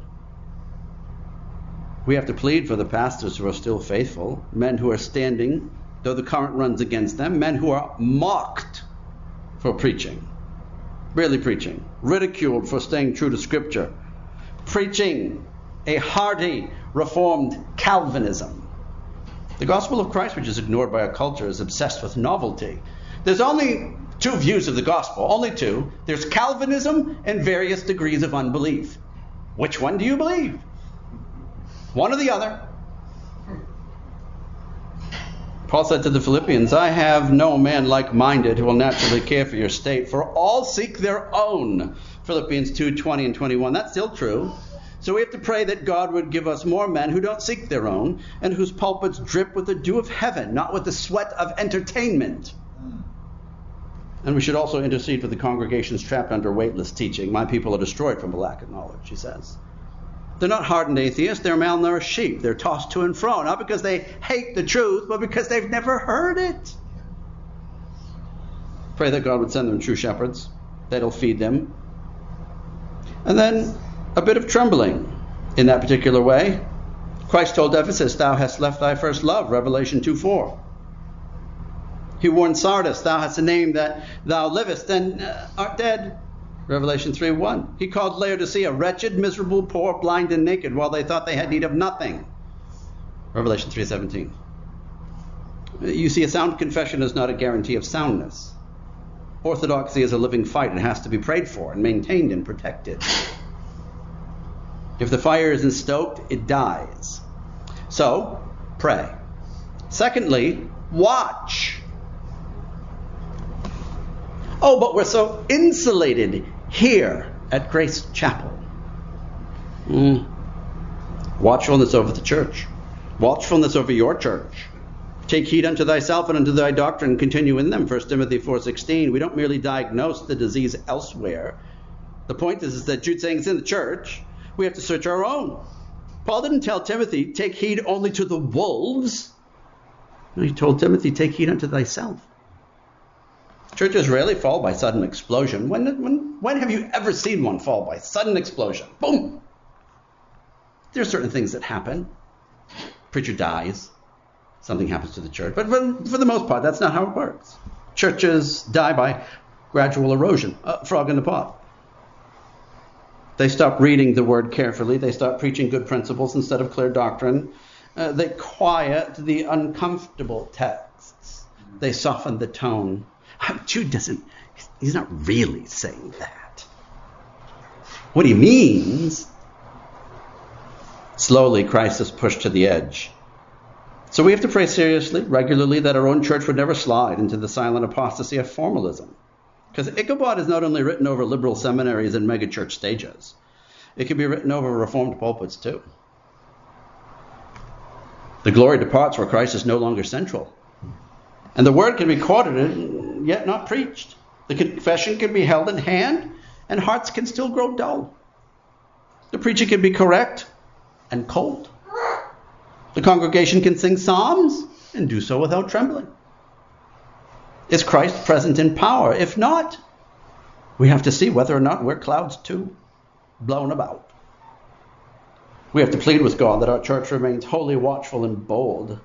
We have to plead for the pastors who are still faithful, men who are standing, though the current runs against them, men who are mocked for preaching, really preaching, ridiculed for staying true to Scripture, preaching a hearty, reformed Calvinism. The gospel of Christ, which is ignored by a culture, is obsessed with novelty. There's only two views of the gospel, only two. There's Calvinism and various degrees of unbelief. Which one do you believe? One or the other? Paul said to the Philippians, I have no man like-minded who will naturally care for your state, for all seek their own. Philippians two, twenty and twenty-one. That's still true. So we have to pray that God would give us more men who don't seek their own and whose pulpits drip with the dew of heaven, not with the sweat of entertainment. And we should also intercede for the congregations trapped under weightless teaching. My people are destroyed from a lack of knowledge, he says. They're not hardened atheists. They're malnourished sheep. They're tossed to and fro, not because they hate the truth, but because they've never heard it. Pray that God would send them true shepherds, that'll feed them. And then a bit of trembling in that particular way. Christ told Ephesus, thou hast left thy first love, Revelation two four. He warned Sardis, thou hast a name that thou livest and uh, art dead, Revelation three one. He called Laodicea wretched, miserable, poor, blind, and naked, while they thought they had need of nothing, Revelation three seventeen. You see, a sound confession is not a guarantee of soundness. Orthodoxy is a living fight and has to be prayed for and maintained and protected. If the fire isn't stoked, it dies. So, pray. Secondly, watch. Oh, but we're so insulated here at Grace Chapel. Mm. Watchfulness over the church. Watchfulness over your church. Take heed unto thyself and unto thy doctrine, and continue in them, First Timothy four sixteen. We don't merely diagnose the disease elsewhere. The point is, is that Jude's saying it's in the church. We have to search our own. Paul didn't tell Timothy, take heed only to the wolves. No, he told Timothy, take heed unto thyself. Churches rarely fall by sudden explosion. When, when, when have you ever seen one fall by sudden explosion? Boom! There are certain things that happen. Preacher dies. Something happens to the church. But for, for the most part, that's not how it works. Churches die by gradual erosion. A frog in the pot. They stop reading the word carefully. They stop preaching good principles instead of clear doctrine. Uh, they quiet the uncomfortable texts. They soften the tone. Jude doesn't, he's not really saying that. What he means, slowly Christ is pushed to the edge. So we have to pray seriously, regularly, that our own church would never slide into the silent apostasy of formalism. Because Ichabod is not only written over liberal seminaries and megachurch stages, it can be written over Reformed pulpits too. The glory departs where Christ is no longer central. And the word can be quoted and yet not preached. The confession can be held in hand and hearts can still grow dull. The preacher can be correct and cold. The congregation can sing psalms and do so without trembling. Is Christ present in power? If not, we have to see whether or not we're clouds too, blown about. We have to plead with God that our church remains holy, watchful, and bold.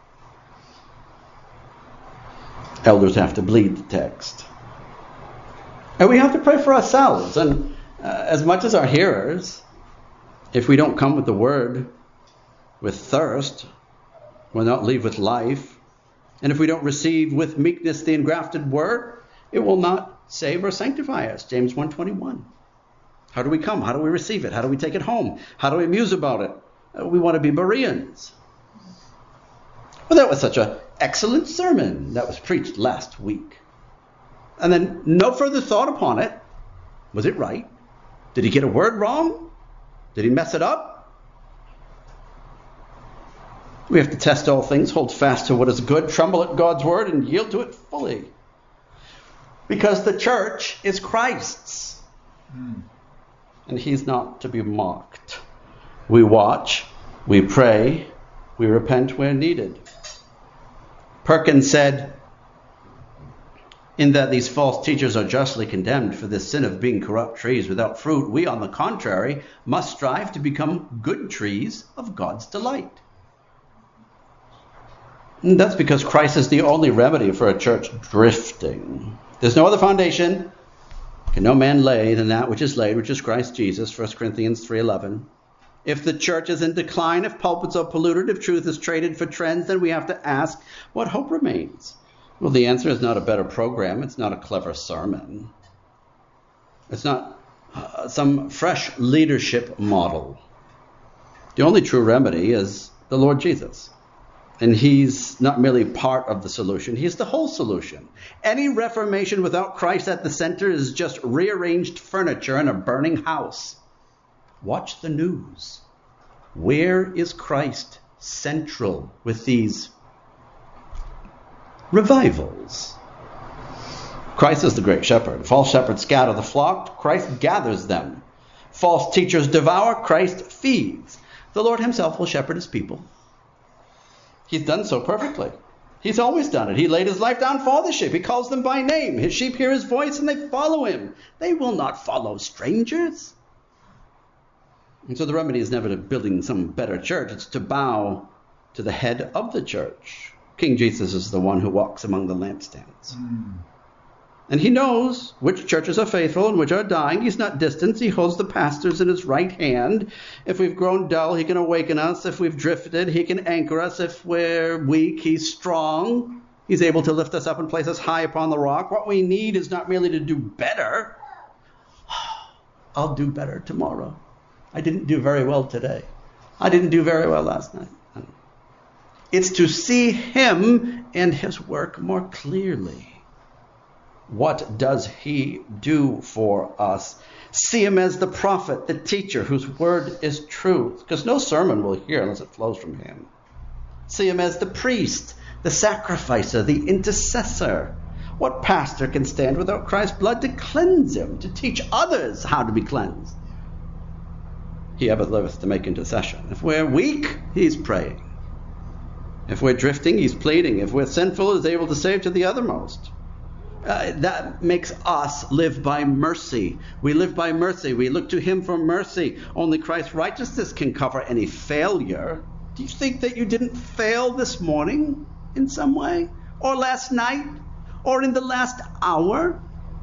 Elders have to bleed the text. And we have to pray for ourselves. And uh, as much as our hearers, if we don't come with the word with thirst, we'll not leave with life. And if we don't receive with meekness the engrafted word, it will not save or sanctify us. James one twenty-one. How do we come? How do we receive it? How do we take it home? How do we muse about it? Uh, we want to be Bereans. Well, that was such an excellent sermon that was preached last week. And then no further thought upon it. Was it right? Did he get a word wrong? Did he mess it up? We have to test all things, hold fast to what is good, tremble at God's word, and yield to it fully. Because the church is Christ's. Mm. And he's not to be mocked. We watch, we pray, we repent where needed. Perkins said, in that these false teachers are justly condemned for this sin of being corrupt trees without fruit, we, on the contrary, must strive to become good trees of God's delight. And that's because Christ is the only remedy for a church drifting. There's no other foundation can no man lay than that which is laid, which is Christ Jesus, First Corinthians three eleven. If the church is in decline, if pulpits are polluted, if truth is traded for trends, then we have to ask, what hope remains? Well, the answer is not a better program. It's not a clever sermon. It's not uh, some fresh leadership model. The only true remedy is the Lord Jesus. And he's not merely part of the solution, he's the whole solution. Any reformation without Christ at the center is just rearranged furniture in a burning house. Watch the news. Where is Christ central with these revivals? Christ is the great shepherd. False shepherds scatter the flock, Christ gathers them. False teachers devour, Christ feeds. The Lord himself will shepherd his people. He's done so perfectly. He's always done it. He laid his life down for the sheep. He calls them by name. His sheep hear his voice and they follow him. They will not follow strangers. And so the remedy is never to building some better church. It's to bow to the head of the church. King Jesus is the one who walks among the lampstands. Mm. And he knows which churches are faithful and which are dying. He's not distant. He holds the pastors in his right hand. If we've grown dull, he can awaken us. If we've drifted, he can anchor us. If we're weak, he's strong. He's able to lift us up and place us high upon the rock. What we need is not merely to do better. I'll do better tomorrow. I didn't do very well today. I didn't do very well last night. It's to see him and his work more clearly. What does he do for us? See him as the prophet, the teacher, whose word is truth, because no sermon will hear unless it flows from him. See him as the priest, the sacrificer, the intercessor. What pastor can stand without Christ's blood to cleanse him, to teach others how to be cleansed? He ever liveth to make intercession. If we're weak, he's praying. If we're drifting, he's pleading. If we're sinful, he's able to save to the uttermost. Uh, that makes us live by mercy. We live by mercy. We look to him for mercy. Only Christ's righteousness can cover any failure. Do you think that you didn't fail this morning in some way? Or last night? Or in the last hour?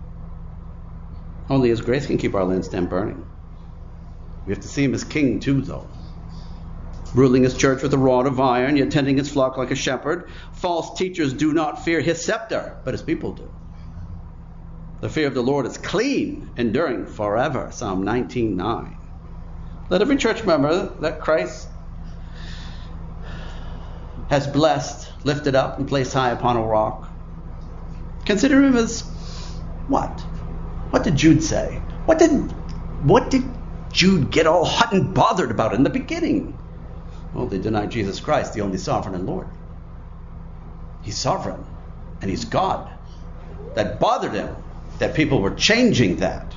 Only his grace can keep our lampstand burning. We have to see him as king too, though. Ruling his church with a rod of iron, yet tending his flock like a shepherd. False teachers do not fear his scepter, but his people do. The fear of the Lord is clean, enduring forever. Psalm nineteen nine. Let every church member that Christ has blessed, lifted up, and placed high upon a rock, consider him as what? What did Jude say? What did, what did Jude get all hot and bothered about in the beginning? Well, they denied Jesus Christ, the only sovereign and Lord. He's sovereign, and he's God. That bothered him, that people were changing that.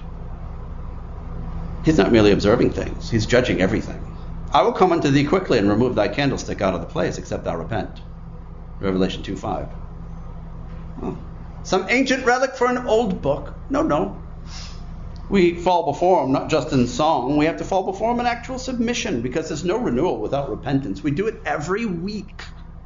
He's not merely observing things, he's judging everything. I will come unto thee quickly and remove thy candlestick out of the place, except thou repent. Revelation two five. Well, some ancient relic for an old book? No, no. We fall before him, not just in song. We have to fall before him in actual submission, because there's no renewal without repentance. We do it every week.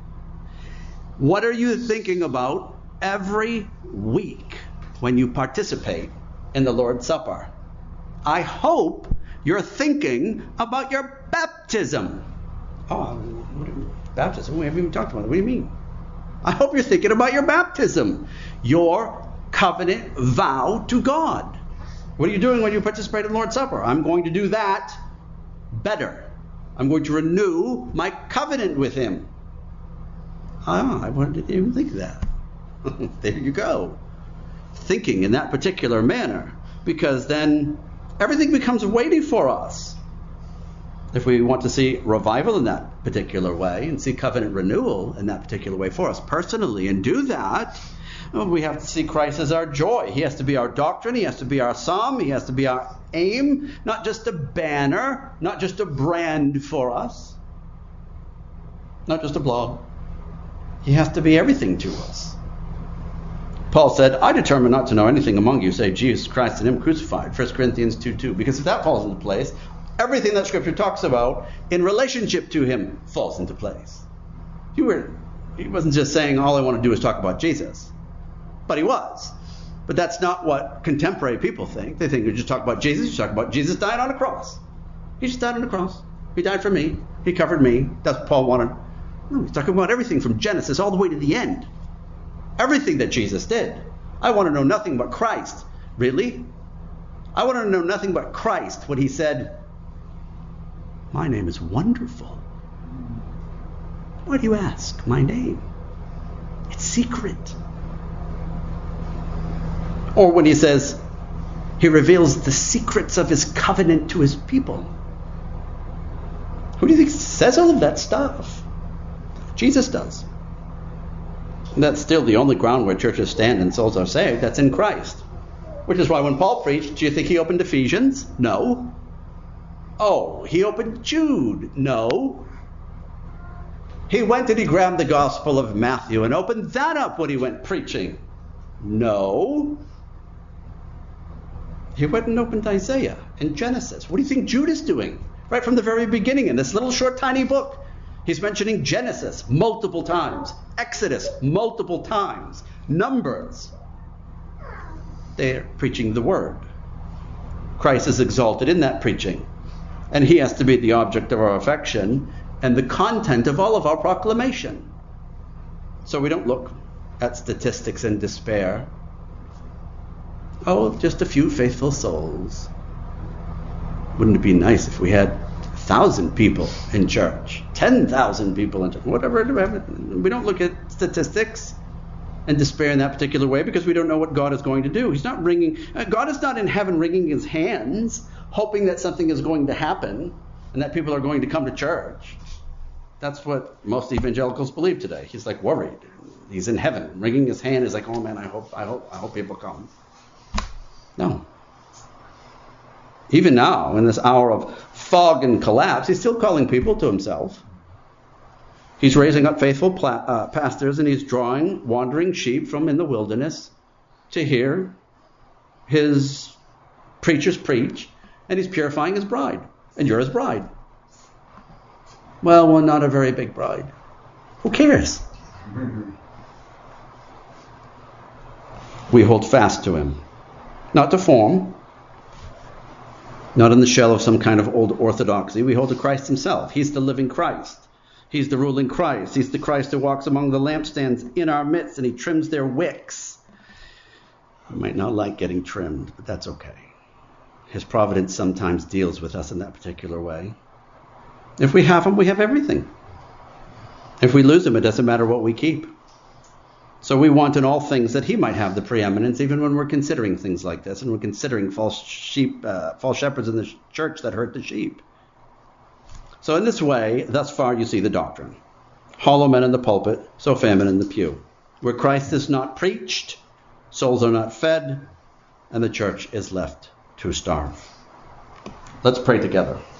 What are you thinking about every week when you participate in the Lord's Supper? I hope you're thinking about your baptism. Oh, baptism? We haven't even talked about it. What do you mean? I hope you're thinking about your baptism, your covenant vow to God. What are you doing when you participate in the Lord's Supper? I'm going to do that better. I'm going to renew my covenant with him. Ah, I didn't even think of that. There you go. Thinking in that particular manner, because then everything becomes weighty for us. If we want to see revival in that particular way and see covenant renewal in that particular way for us personally and do that, we have to see Christ as our joy. He has to be our doctrine. He has to be our psalm. He has to be our aim, not just a banner, not just a brand for us, not just a blog. He has to be everything to us. Paul said, I determined not to know anything among you save Jesus Christ and him crucified. First Corinthians two two. Because if that falls into place, everything that Scripture talks about in relationship to him falls into place. He, were, he wasn't just saying all I want to do is talk about Jesus. But he was. But that's not what contemporary people think. They think you just talk about Jesus, you talk about Jesus died on a cross. He just died on a cross. He died for me. He covered me. That's what Paul wanted. No, he's talking about everything from Genesis all the way to the end. Everything that Jesus did. I want to know nothing but Christ. Really? I want to know nothing but Christ. What he said, my name is Wonderful. Why do you ask my name? It's secret. Or when he says, he reveals the secrets of his covenant to his people. Who do you think says all of that stuff? Jesus does. And that's still the only ground where churches stand and souls are saved. That's in Christ. Which is why when Paul preached, do you think he opened Ephesians? No. Oh, he opened Jude? No. He went and he grabbed the Gospel of Matthew and opened that up when he went preaching? No. He went and opened Isaiah and Genesis. What do you think Jude is doing? Right from the very beginning in this little short tiny book. He's mentioning Genesis multiple times. Exodus multiple times. Numbers. They're preaching the word. Christ is exalted in that preaching. And he has to be the object of our affection and the content of all of our proclamation. So we don't look at statistics in despair. Oh, just a few faithful souls. Wouldn't it be nice if we had a thousand people in church, ten thousand people in church, whatever. We don't look at statistics and despair in that particular way because we don't know what God is going to do. He's not wringing, God is not in heaven wringing his hands, hoping that something is going to happen and that people are going to come to church. That's what most evangelicals believe today. He's like worried. He's in heaven, wringing his hand. He's like, oh man, I hope, I hope, I hope people come. No. Even now, in this hour of fog and collapse, he's still calling people to himself. He's raising up faithful pla- uh, pastors, and he's drawing wandering sheep from in the wilderness to hear his preachers preach, and he's purifying his bride. And you're his bride. Well, we're not a very big bride. Who cares? We hold fast to him. Not to form, not in the shell of some kind of old orthodoxy. We hold to Christ himself. He's the living Christ. He's the ruling Christ. He's the Christ who walks among the lampstands in our midst, and he trims their wicks. You might not like getting trimmed, but that's okay. His providence sometimes deals with us in that particular way. If we have him, we have everything. If we lose him, it doesn't matter what we keep. So we want in all things that he might have the preeminence, even when we're considering things like this, and we're considering false sheep, uh, false shepherds in the church that hurt the sheep. So in this way, thus far you see the doctrine. Hollow men in the pulpit, so famine in the pew. Where Christ is not preached, souls are not fed, and the church is left to starve. Let's pray together.